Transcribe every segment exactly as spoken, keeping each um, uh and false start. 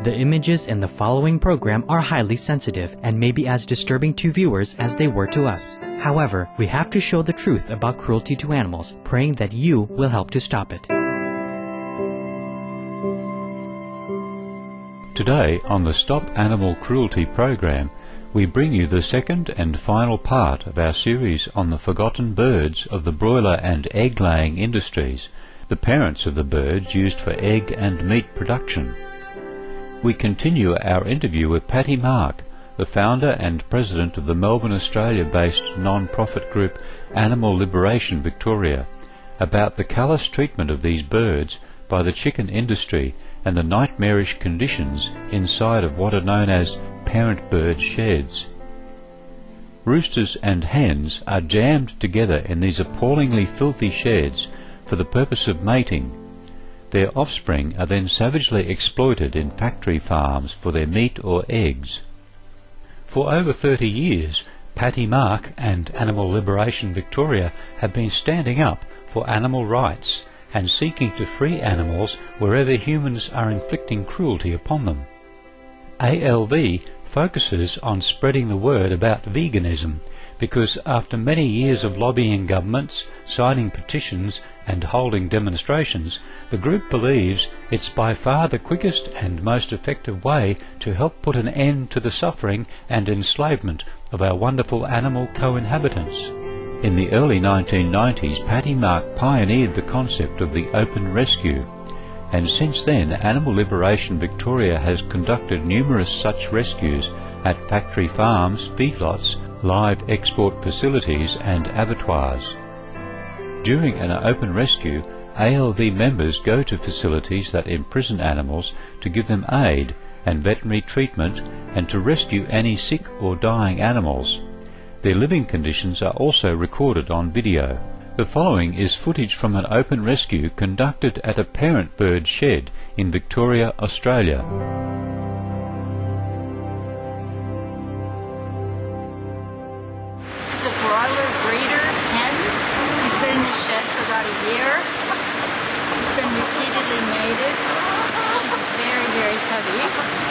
The images in the following program are highly sensitive and may be as disturbing to viewers as they were to us. However, we have to show the truth about cruelty to animals, praying that you will help to stop it. Today on the Stop Animal Cruelty program, we bring you the second and final part of our series on the forgotten birds of the broiler and egg-laying industries, the parents of the birds used for egg and meat production. We continue our interview with Patty Mark, the founder and president of the Melbourne, Australia-based non-profit group Animal Liberation Victoria, about the callous treatment of these birds by the chicken industry and the nightmarish conditions inside of what are known as parent bird sheds. Roosters and hens are jammed together in these appallingly filthy sheds for the purpose of mating. Their offspring are then savagely exploited in factory farms for their meat or eggs. For over thirty years, Patty Mark and Animal Liberation Victoria have been standing up for animal rights and seeking to free animals wherever humans are inflicting cruelty upon them. A L V focuses on spreading the word about veganism because after many years of lobbying governments, signing petitions and holding demonstrations, the group believes it's by far the quickest and most effective way to help put an end to the suffering and enslavement of our wonderful animal co-inhabitants. In the early nineteen nineties, Patty Mark pioneered the concept of the open rescue, and since then Animal Liberation Victoria has conducted numerous such rescues at factory farms, feedlots, live export facilities and abattoirs. During an open rescue, A L V members go to facilities that imprison animals to give them aid and veterinary treatment and to rescue any sick or dying animals. Their living conditions are also recorded on video. The following is footage from an open rescue conducted at a parent bird shed in Victoria, Australia. This is a broiler breeder hen. She's been in the shed for about a year. She's been repeatedly mated. She's very, very heavy.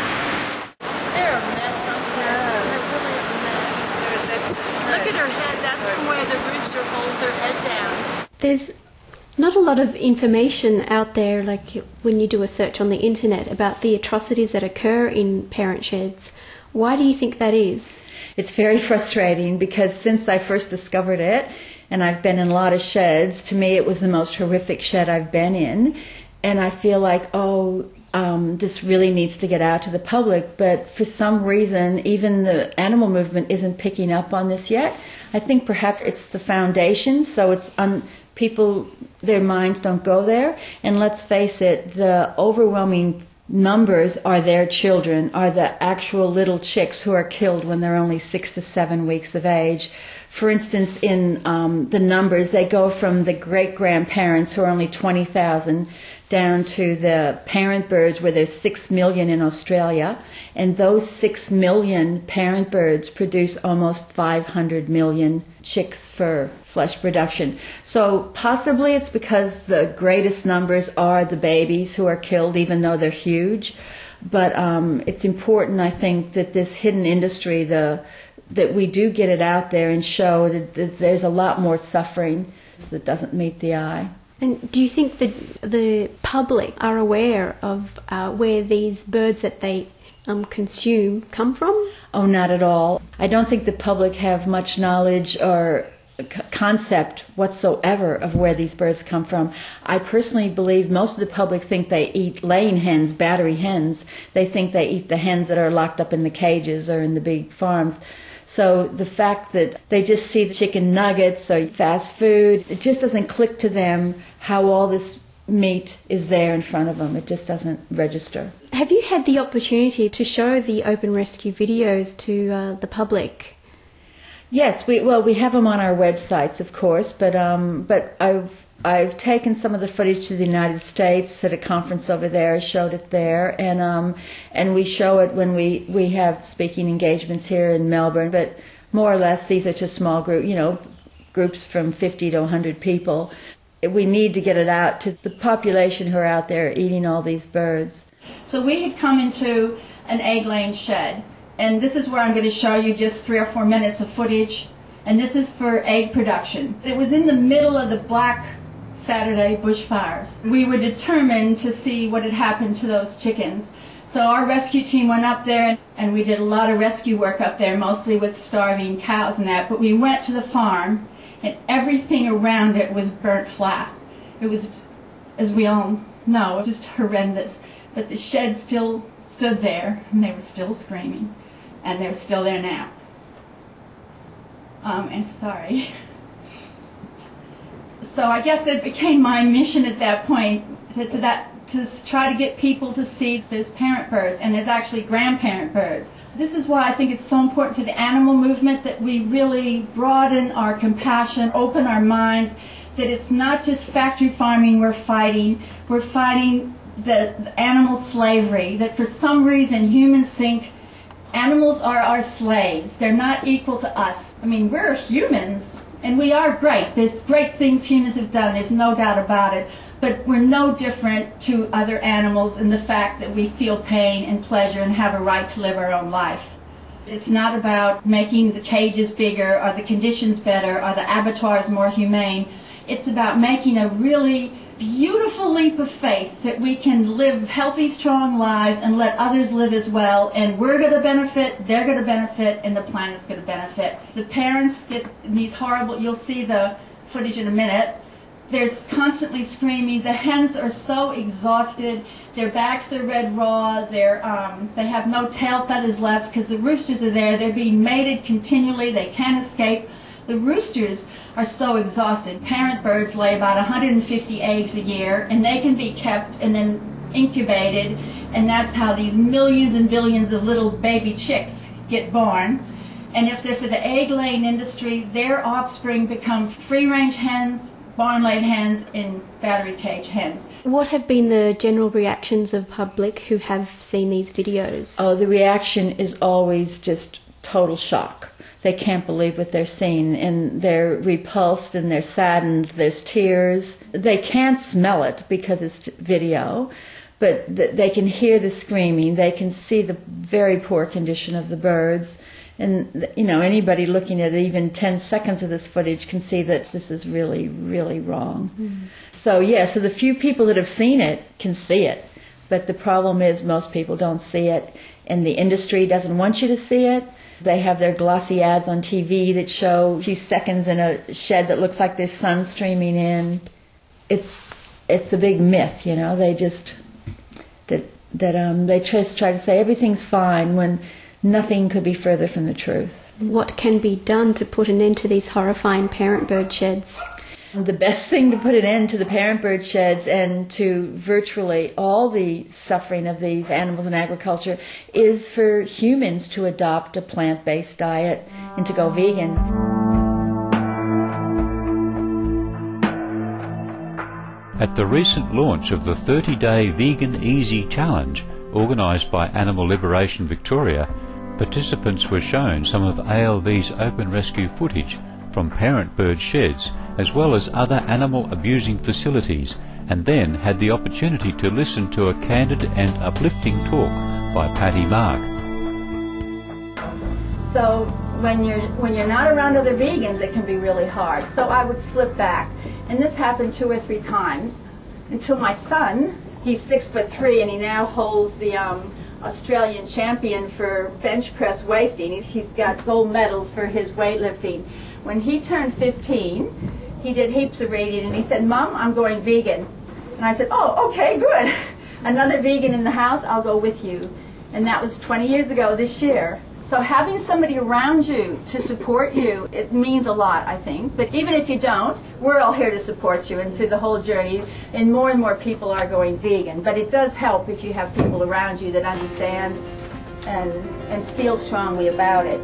They're a mess up there. They're really a mess. Look at her head. That's the way the rooster holds her head down. There's not a lot of information out there, like when you do a search on the internet, about the atrocities that occur in parent sheds. Why do you think that is? It's very frustrating because since I first discovered it, and I've been in a lot of sheds, to me it was the most horrific shed I've been in. And I feel like, oh, um, this really needs to get out to the public. But for some reason, even the animal movement isn't picking up on this yet. I think perhaps it's the foundation, so it's un- people, their minds don't go there. And let's face it, the overwhelming numbers are their children, are the actual little chicks who are killed when they're only six to seven weeks of age. For instance, in um, the numbers, they go from the great-grandparents, who are only twenty thousand, down to the parent birds, where there's six million in Australia. And those six million parent birds produce almost five hundred million chicks for flesh production. So possibly it's because the greatest numbers are the babies who are killed, even though they're huge. But um, it's important, I think, that this hidden industry, the that we do get it out there and show that, that there's a lot more suffering that doesn't meet the eye. And do you think that the public are aware of uh, where these birds that they um, consume come from? Oh, not at all. I don't think the public have much knowledge or c- concept whatsoever of where these birds come from. I personally believe most of the public think they eat laying hens, battery hens. They think they eat the hens that are locked up in the cages or in the big farms. So the fact that they just see the chicken nuggets or fast food, it just doesn't click to them how all this meat is there in front of them. It just doesn't register. Have you had the opportunity to show the open rescue videos to uh, the public? Yes, we well we have them on our websites, of course, but um, but I've I've taken some of the footage to the United States at a conference over there, showed it there, and um, and we show it when we, we have speaking engagements here in Melbourne. But more or less, these are just small group, you know, groups from fifty to one hundred people. We need to get it out to the population who are out there eating all these birds. So we had come into an egg-laying shed, and this is where I'm going to show you just three or four minutes of footage, and this is for egg production. It was in the middle of the Black Saturday bushfires. We were determined to see what had happened to those chickens. So our rescue team went up there, and we did a lot of rescue work up there, mostly with starving cows and that, but we went to the farm, and everything around it was burnt flat. It was, as we all know, it was just horrendous. But the shed still stood there, and they were still screaming, and they're still there now. Um, and sorry. So I guess it became my mission at that point to, to, that, to try to get people to see there's parent birds, and there's actually grandparent birds. This is why I think it's so important for the animal movement that we really broaden our compassion, open our minds, that it's not just factory farming we're fighting, we're fighting the, the animal slavery, that for some reason humans think animals are our slaves. They're not equal to us. I mean, we're humans, and we are great. There's great things humans have done, there's no doubt about it. But we're no different to other animals in the fact that we feel pain and pleasure and have a right to live our own life. It's not about making the cages bigger or the conditions better or the abattoirs more humane. It's about making a really beautiful leap of faith that we can live healthy, strong lives and let others live as well, and we're going to benefit, they're going to benefit, and the planet's going to benefit. The parents get these horrible, you'll see the footage in a minute, they're constantly screaming. The hens are so exhausted, their backs are red raw, they're, um, they have no tail feathers left because the roosters are there, they're being mated continually, they can't escape. The roosters are so exhausted. Parent birds lay about one hundred fifty eggs a year, and they can be kept and then incubated, and that's how these millions and billions of little baby chicks get born. And if they're for the egg-laying industry, their offspring become free-range hens, barn-laid hens, and battery cage hens. What have been the general reactions of public who have seen these videos? Oh, the reaction is always just total shock. They can't believe what they're seeing, and they're repulsed and they're saddened. There's tears. They can't smell it because it's video, but th- they can hear the screaming. They can see the very poor condition of the birds. And, you know, anybody looking at even ten seconds of this footage can see that this is really, really wrong. Mm. So, yeah, so the few people that have seen it can see it. But the problem is most people don't see it, and the industry doesn't want you to see it. They have their glossy ads on T V that show a few seconds in a shed that looks like there's sun streaming in. It's it's a big myth, you know. They just that that um they just try to say everything's fine when nothing could be further from the truth. What can be done to put an end to these horrifying parent bird sheds? The best thing to put an end to the parent bird sheds and to virtually all the suffering of these animals in agriculture is for humans to adopt a plant-based diet and to go vegan. At the recent launch of the thirty-day Vegan Easy Challenge, organised by Animal Liberation Victoria, participants were shown some of A L V's open rescue footage from parent bird sheds as well as other animal abusing facilities, and then had the opportunity to listen to a candid and uplifting talk by Patty Mark. So when you're when you're not around other vegans, it can be really hard. So I would slip back, and this happened two or three times until my son, he's six foot three, and he now holds the um, Australian champion for bench press waisting. He's got gold medals for his weightlifting. When he turned fifteen, he did heaps of reading, and he said, "Mom, I'm going vegan." And I said, "Oh, okay, good. Another vegan in the house, I'll go with you." And that was twenty years ago this year. So having somebody around you to support you, it means a lot, I think. But even if you don't, we're all here to support you and through the whole journey. And more and more people are going vegan. But it does help if you have people around you that understand and, and feel strongly about it.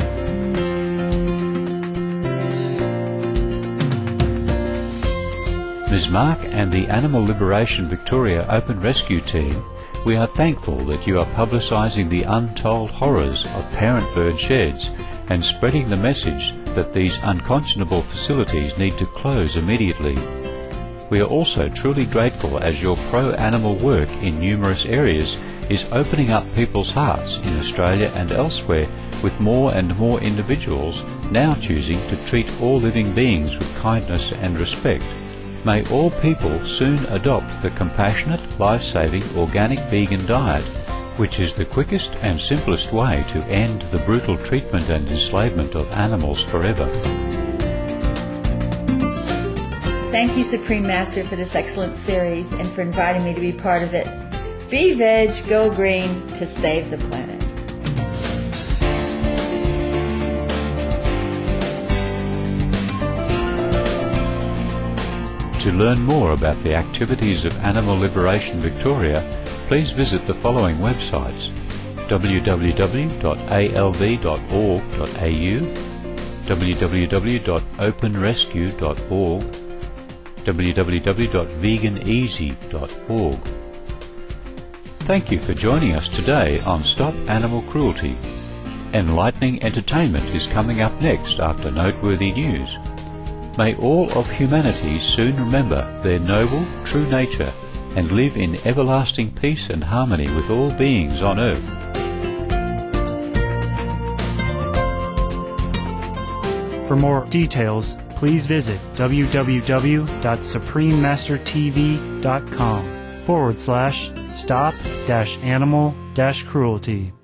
Miz Mark and the Animal Liberation Victoria Open Rescue Team, we are thankful that you are publicising the untold horrors of parent bird sheds and spreading the message that these unconscionable facilities need to close immediately. We are also truly grateful as your pro-animal work in numerous areas is opening up people's hearts in Australia and elsewhere, with more and more individuals now choosing to treat all living beings with kindness and respect. May all people soon adopt the compassionate, life-saving, organic vegan diet, which is the quickest and simplest way to end the brutal treatment and enslavement of animals forever. Thank you, Supreme Master, for this excellent series and for inviting me to be part of it. Be veg, go green to save the planet. To learn more about the activities of Animal Liberation Victoria, please visit the following websites: w w w dot a l v dot org dot a u, w w w dot open rescue dot org, w w w dot vegan easy dot org. Thank you for joining us today on Stop Animal Cruelty. Enlightening entertainment is coming up next after noteworthy news. May all of humanity soon remember their noble, true nature and live in everlasting peace and harmony with all beings on earth. For more details, please visit w w w dot supreme master t v dot com forward slash stop dash animal dash cruelty.